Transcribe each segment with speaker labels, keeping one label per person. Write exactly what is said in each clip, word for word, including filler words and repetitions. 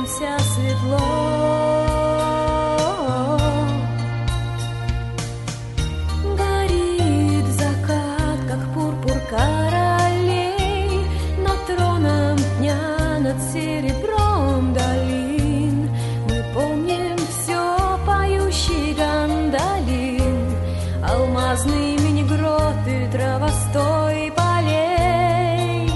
Speaker 1: встретимся светло. Горит закат, как пурпур королей, над троном дня, над серебром долин. Мы помним все поющий гандолин, алмазные мини-гроты, травостой полей.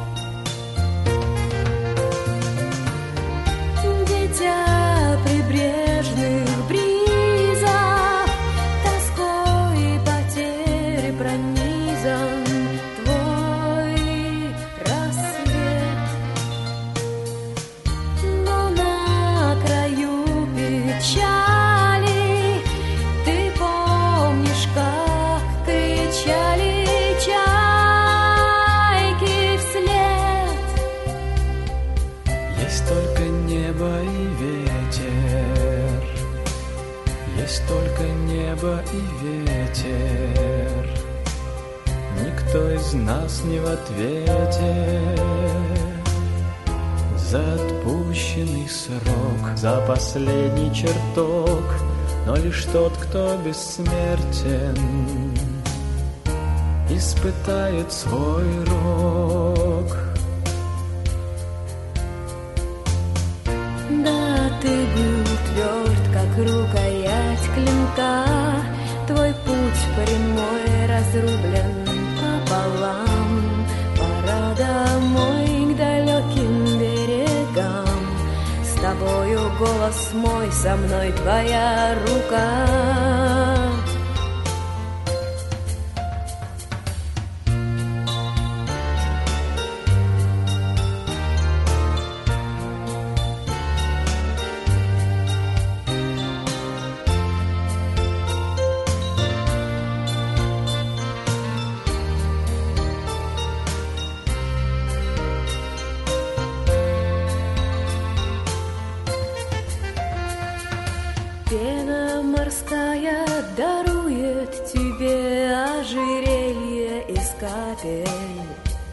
Speaker 1: Дитя прибрежных бризов, тоской и потери пронизан твой рассвет. Но на краю печали ты помнишь, как кричали чайки вслед.
Speaker 2: Есть только небо и ветер, есть только небо и ветер. Никто из нас не в ответе за отпущенный срок, за последний чертог. Но лишь тот, кто бессмертен, испытает свой рок.
Speaker 1: Да, ты был тверд, как рукоять клинка, твой путь прямой разрублен пополам. Пора домой к далеким берегам, с тобою голос мой, со мной твоя рука. Пена морская дарует тебе ожерелье из капель.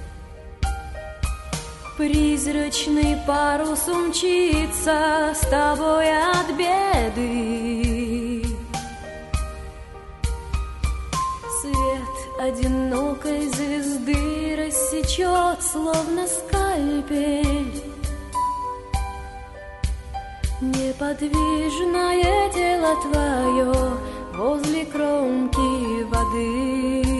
Speaker 1: Призрачный парус умчится с тобой от беды. Свет одинокой звезды рассечет, словно скальпель, неподвижное тело твое возле кромки воды.